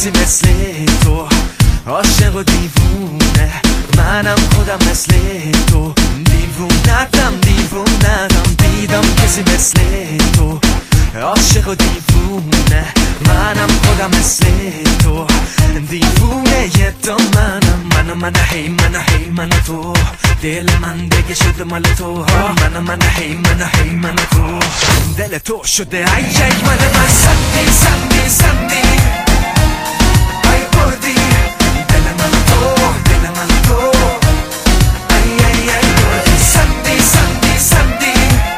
کسی مثل تو، عاشق و دیوونه منم خودم مثل تو، دیوونتم دیدم کسی مثل تو، عاشق و دیوونه منم خودم مثل تو، دیوونه یه تو من هی من تو، دل من دیگه شده مال تو، من تو، دل تو شده ای من سندی ای بردی دل من تو ای بردی سندی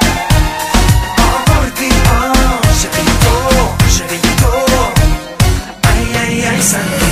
آوردی عاشقی تو ای سندی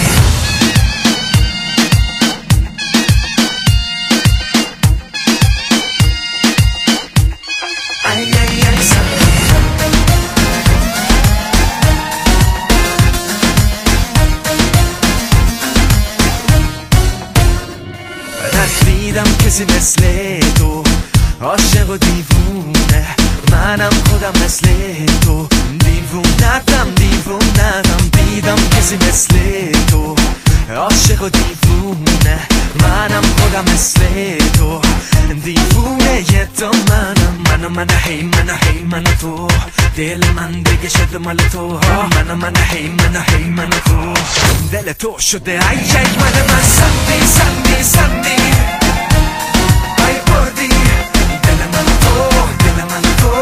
ندیدم کسی مثل تو، عاشق و دیوونه منم خودم مثل تو، دیوونتم دیدم کسی مثل تو، عاشق و دیوونه منم خودم مثل تو، دیوونه یه تو من هی من تو، دل من دیگه شده مال تو، من هی من تو، دل تو شده ای من سندی ای بردی دل من تو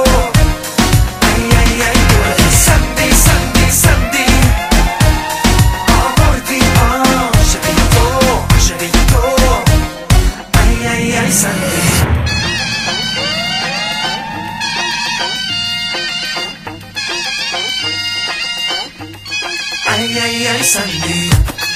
ای بردی سندی آوردی عاشقی تو ای سندی ای سندی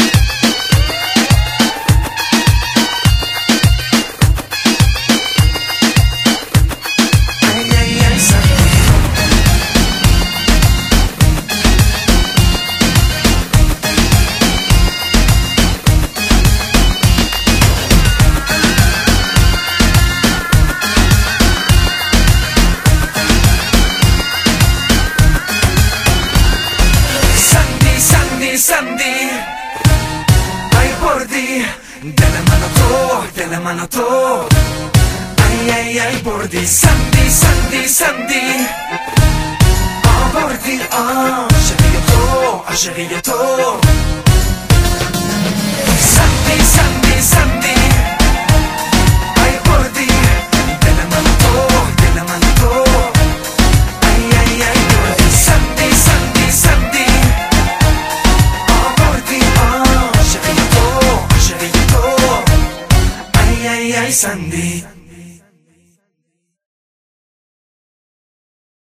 سندی ای بردی دل من تو ای بردی سندی آوردی عاشقی تو سندی